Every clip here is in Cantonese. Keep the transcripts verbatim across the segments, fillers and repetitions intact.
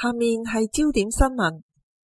下面係焦點新聞。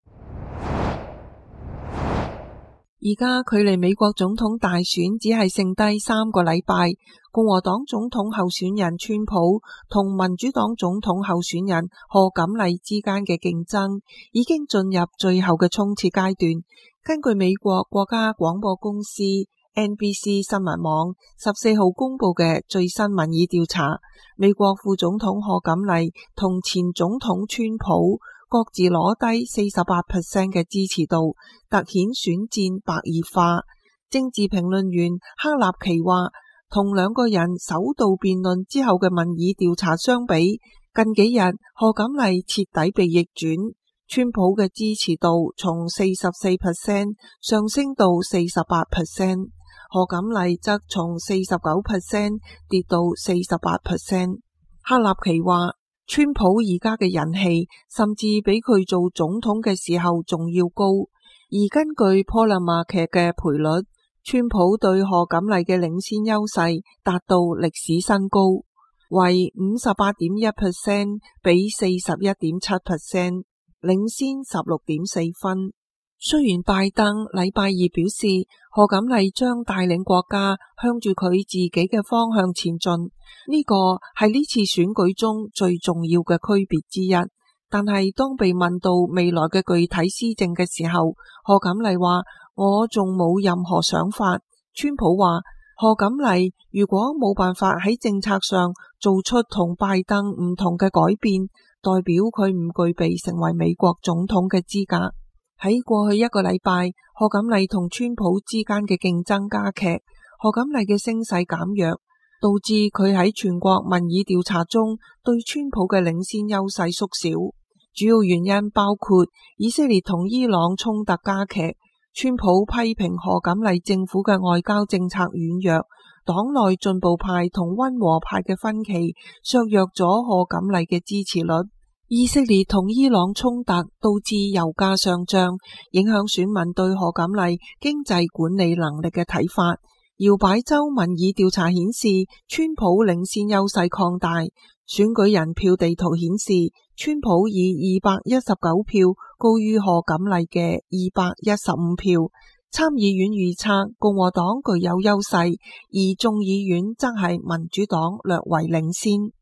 而家距離美國總統大選只係剩低三個禮拜，共和黨總統候選人川普同民主黨總統候選人賀錦麗之間嘅競爭已經進入最後嘅衝刺階段。根據美國國家廣播公司 N B C 新聞網十四號公布嘅最新民意調查，美國副總統賀錦麗同前總統川普各自攞低 四十八 percent 嘅支持度，凸顯選戰白熱化。政治評論員克納奇話，同兩個人首度辯論之後嘅民意調查相比，近幾日賀錦麗徹底被逆轉，川普嘅支持度從四十四 percent 上升到四十八 percent， 賀錦麗則從四十九 percent 跌到四十八 percent。 克納奇話，川普而家嘅人氣甚至比佢做總統嘅時候仲要高，而根據 Pollmark 嘅賠率，川普對賀錦麗嘅領先優勢達到歷史新高，為 五十八點一 percent 比四十一點七 percent， 領先十六點四分。雖然拜登禮拜二表示賀錦麗將帶領國家向住佢自己嘅方向前進，呢個係呢次選舉中最重要嘅區別之一，但係當被問到未來嘅具體施政嘅時候，賀錦麗話，我仲冇任何想法。川普話，賀錦麗如果冇辦法喺政策上做出同拜登唔同嘅改變，代表佢唔具備成為美國總統嘅資格。喺過去一個禮拜，賀錦麗同川普之間嘅競爭加劇，賀錦麗嘅聲勢減弱，導致佢喺全國民意調查中對川普嘅領先優勢縮小。主要原因包括以色列同伊朗衝突加劇，川普批評賀錦麗政府嘅外交政策軟弱，黨內進步派同溫和派嘅分歧削弱咗賀錦麗嘅支持率。以色列同伊朗衝突導致油價上漲，影響選民對賀錦麗經濟管理能力嘅睇法。搖擺州民意調查顯示，川普領先優勢擴大。選舉人票地圖顯示，川普以二百一十九票高於賀錦麗嘅二百一十五票。參議院預測共和黨具有優勢，而眾議院則係民主黨略為領先。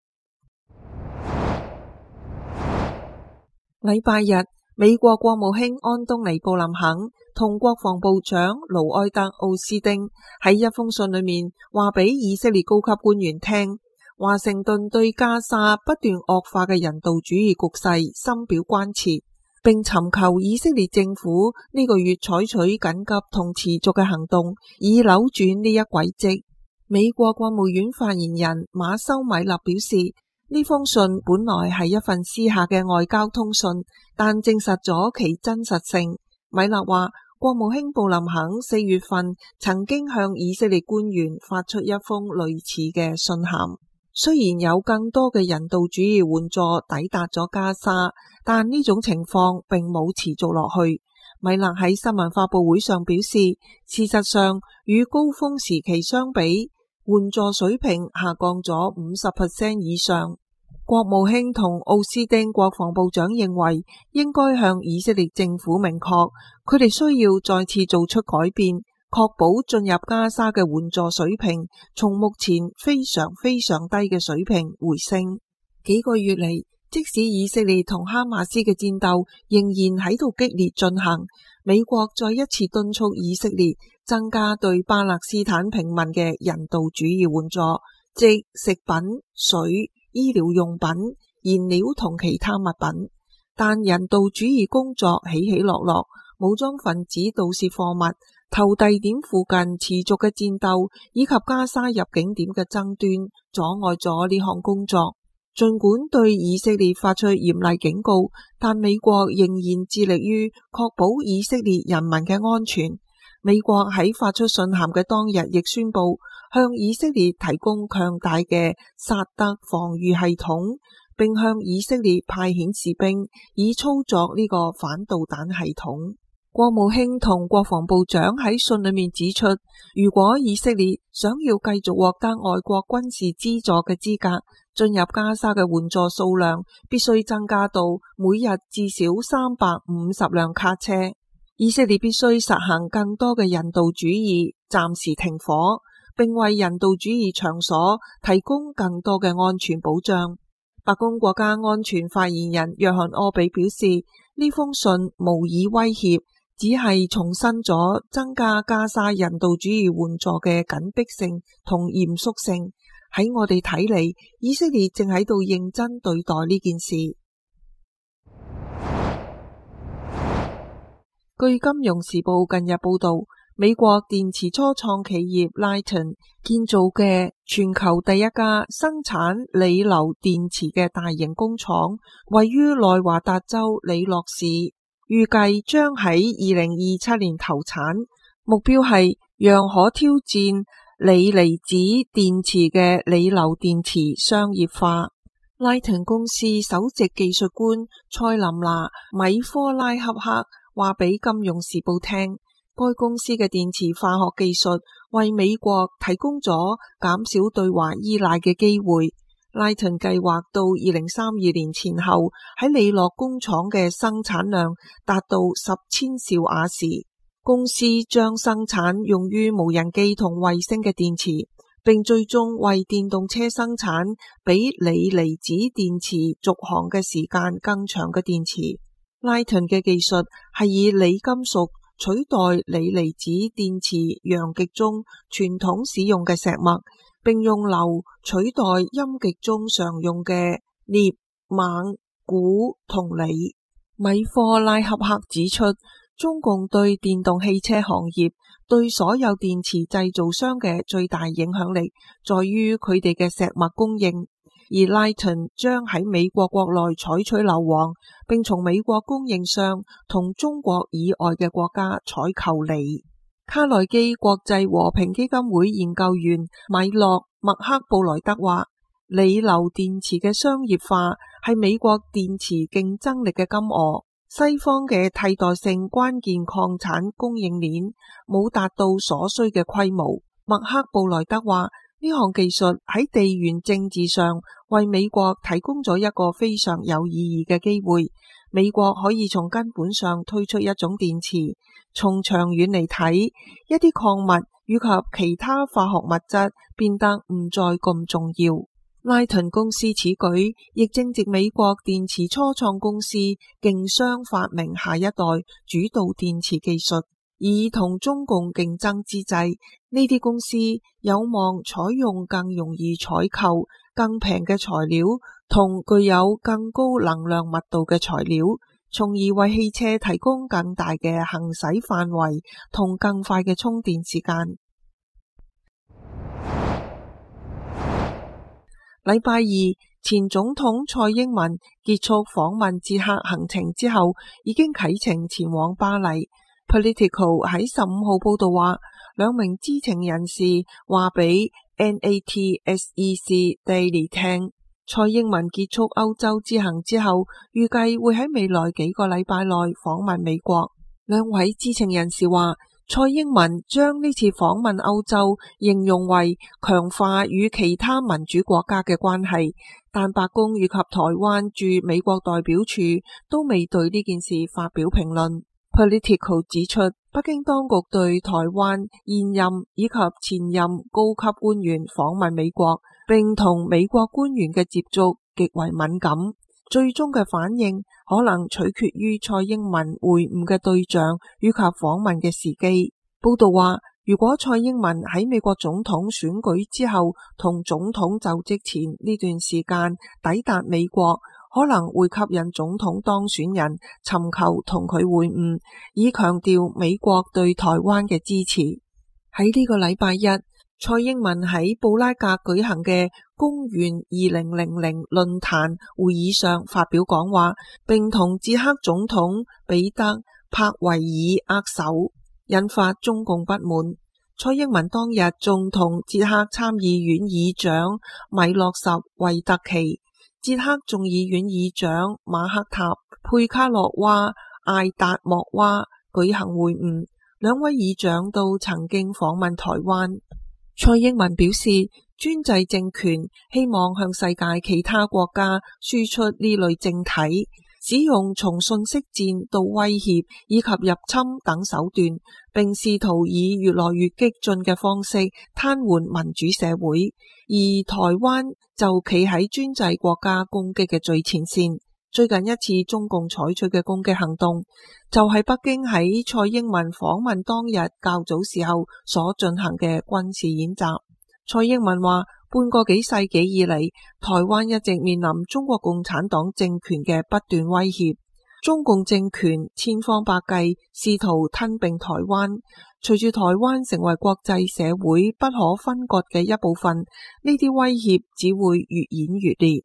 禮拜日，美國國務卿安東尼布林肯同國防部長盧埃德奧斯丁喺一封信裏面話俾以色列高級官員聽，華盛頓對加沙不斷惡化嘅人道主義局勢深表關切，並尋求以色列政府呢個月採取緊急同持續嘅行動，以扭轉呢一軌跡。美國國務院發言人馬修米勒表示，呢封信本來係一份私下嘅外交通訊，但證實咗其真實性。米勒話，國務卿布林肯四月份曾經向以色列官員發出一封類似嘅信函。雖然有更多嘅人道主義援助抵達咗加沙，但呢種情況並冇持續落去。米勒喺新聞發佈會上表示，事實上與高峰時期相比，援助水平下降咗 五十 percent 以上。國務卿同奧斯丁國防部長認為，應該向以色列政府明確，佢哋需要再次做出改變，確保進入加沙嘅援助水平從目前非常非常低嘅水平回升。幾個月嚟，即使以色列同哈馬斯嘅戰鬥仍然喺度激烈進行，美國再一次敦促以色列增加對巴勒斯坦平民嘅人道主義援助，即食品、水、醫療用品、燃料同其他物品。但人道主義工作起起落落，武裝分子盜竊貨物、投遞點附近持續嘅戰鬥以及加沙入境點嘅爭端，阻礙咗呢項工作。儘管對以色列發出嚴厲警告，但美國仍然致力於確保以色列人民嘅安全。美國喺發出信函嘅當日亦宣布向以色列提供強大嘅薩德防禦系統，並向以色列派遣士兵以操作呢個反導彈系統。國務卿同國防部長喺信裏面指出，如果以色列想要繼續獲得外國軍事資助嘅資格， 進入加沙嘅援助數量必須增加到每日至少三百五十輛卡車。以色列必須實行更多嘅人道主義，暫時停火，並為人道主義場所提供更多嘅安全保障。白宮國家安全發言人約翰柯比表示，呢封信無以威脅，只係重申咗增加加沙人道主義援助嘅緊迫性同嚴肅性。喺我哋睇嚟，以色列正喺度認真對待呢件事。據金融時報近日報道，美國電池初創企業 Lyten 建造嘅全球第一家生產鋰鈾電池嘅大型工廠，位於內華達州里諾市，預計將喺二零二七年投產，目標係讓可挑戰鋰離子電池嘅鋰鈾電池商業化。Lyten 公司首席技術官塞琳娜米科拉恰克話俾金融時報聽，該公司嘅電池化學技術為美國提供咗減少對華依賴嘅機會。Lyten 計劃到二零三二年前後喺里諾工廠嘅生產量達到十千兆瓦時，公司將生產用於無人機同衛星嘅電池，並最終為電動車生產比鋰離子電池續航嘅時間更長嘅電池。Lyten 嘅技術係以鋰金屬取代鋰離子電池陽極中傳統使用嘅石墨，並用鈾取代陰極中常用嘅鎳、錳、鈷同鋰。米科拉恰克指出，中共對電動汽車行業對所有電池製造商嘅最大影響力，在於佢哋嘅石墨供應。而 Lyten 將喺美國國內採取硫磺，並從美國供應商同中國以外嘅國家採購鋰。卡內基國際和平基金會研究員米洛麥克布萊德話，鋰鈾電池嘅商業化係美國電池競爭力嘅金鵝。西方嘅替代性關鍵礦產供應鏈冇達到所需嘅規模。麥克布萊德話，呢項技術喺地緣政治上為美國提供咗一個非常有意義嘅機會。美國可以從根本上推出一種電池，從長遠嚟睇，一啲礦物以及其他化學物質變得唔再咁重要。Lyten 公司此舉亦正值美國電池初創公司競相發明下一代主導電池技術，以同中共競爭之際，呢啲公司有望採用更容易採購、更平嘅材料同具有更高能量密度嘅材料，從而為汽車提供更大嘅行駛範圍同更快嘅充電時間。禮拜二，前總統蔡英文結束訪問捷克行程之後，已經啟程前往巴黎。Politico 喺十五號報道話，兩名知情人士話俾 N A T S E C Daily 聽，蔡英文結束歐洲之行之後，預計會喺未來幾個禮拜內訪問美國。兩位知情人士話，蔡英文將呢次訪問歐洲形容為強化與其他民主國家嘅關係，但白宮以及台灣駐美國代表處都未對呢件事發表評論。Politico 指出，北京當局對台灣現任以及前任高級官員訪問美國，並同美國官員嘅接觸極為敏感，最終嘅反應可能取決於蔡英文會晤嘅對象以及訪問嘅時機。報道話，如果蔡英文喺美國總統選舉之後同總統就職前呢段時間抵達美國，可能會吸引總統當選人尋求同佢會晤，以強調美國對台灣嘅支持。喺呢個禮拜一，蔡英文喺布拉格舉行嘅公元二零零零論壇會議上發表講話，並同捷克總統彼得柏維爾握手，引發中共不滿。蔡英文當日仲同捷克參議院議長米洛什維特奇、捷克眾議院議長馬克塔佩卡洛娃艾達莫娃舉行會晤，兩位議長都曾經訪問台灣。蔡英文表示， 專制政權希望向世界其他國家輸出呢類政體，使用從信息戰到威脅以及入侵等手段，並試圖以越來越激進嘅方式癱瘓民主社會，而台灣就企喺專制國家攻擊嘅最前線。最近一次中共採取嘅攻擊行動，就係北京喺蔡英文訪問當日較早時候所進行嘅軍事演習。蔡英文話，半個幾世紀以嚟，台灣一直面臨中國共產黨政權嘅不斷威脅，中共政權千方百計試圖吞併台灣。隨住台灣成為國際社會不可分割嘅一部分，呢啲威脅只會越演越烈。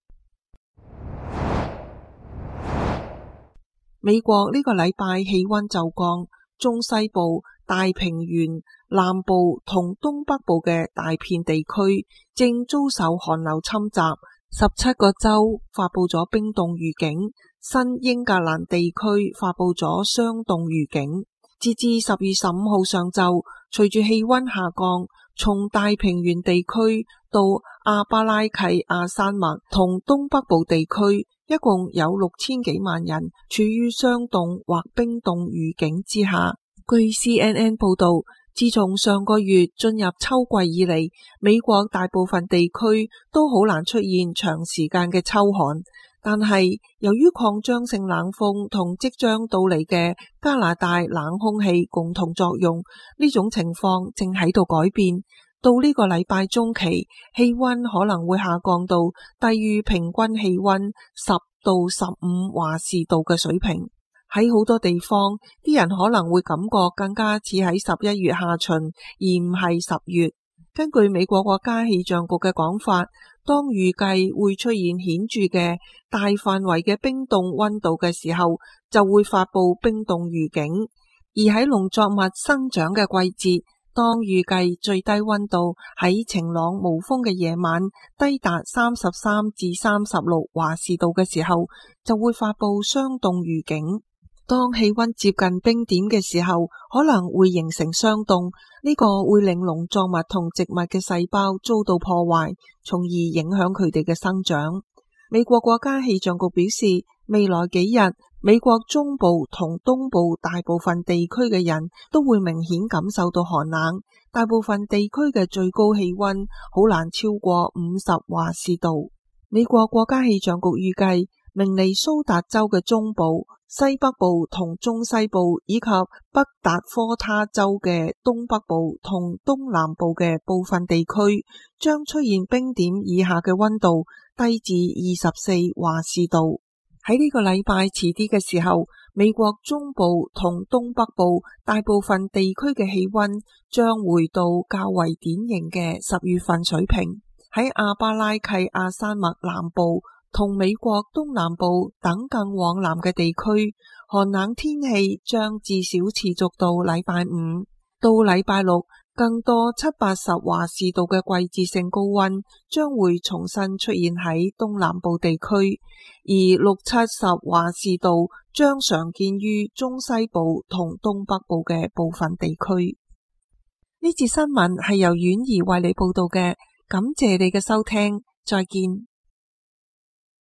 美國呢個禮拜氣溫驟降，中西部、大平原、南部同東北部嘅大片地區正遭受寒流侵襲，十七個州發布咗冰凍預警，新英格蘭地區發布咗霜凍預警。截至十月十五號上晝，隨住氣溫下降，從大平原地區到阿巴拉契亞山脈同東北部地區，一共有六千幾萬人處於霜凍或冰凍預警之下。據 C N N 報道，自從上個月進入秋季以嚟，美國大部分地區都好難出現長時間嘅秋寒。但係由於擴張性冷鋒同即將到嚟嘅加拿大冷空氣共同作用，呢種情況正喺度改變。到呢個禮拜中期，氣溫可能會下降到低於平均氣溫十到十五華氏度嘅水平。喺好多地方，啲人可能會感覺更加似喺十一月下旬，而唔係十月。根據美國國家氣象局嘅講法，當預計會出現顯著嘅大範圍嘅冰凍溫度嘅時候，就會發布冰凍預警。而喺農作物生長嘅季節，當預計最低溫度喺晴朗無風嘅夜晚低達三十三至三十六華氏度嘅時候，就會發布霜凍預警。當氣溫接近冰點嘅時候，可能會形成霜凍，呢個會令農作物同植物嘅細胞遭到破壞，從而影響佢哋嘅生長。美國國家氣象局表示，未來幾日，美國中部同東部大部分地區嘅人都會明顯感受到寒冷，大部分地區嘅最高氣溫好難超過五十華氏度。美國國家氣象局預計，明尼蘇達州嘅中部、西北部同中西部以及北達科他州嘅東北部同東南部嘅部分地區將出現冰點以下嘅溫度，低至二十四華氏度。喺呢個禮拜遲啲嘅時候，美國中部同東北部大部分地區嘅氣溫將回到較為典型嘅十月份水平。喺阿巴拉契亞山脈南部同美國東南部等更往南嘅地區，寒冷天氣將至少持續到禮拜五。到禮拜六，更多七八十華氏度嘅季節性高溫將會重新出現喺東南部地區，而六七十華氏度將常見於中西部同東北部嘅部分地區。呢節新聞係由婉兒為你報道嘅，感謝你嘅收聽，再見。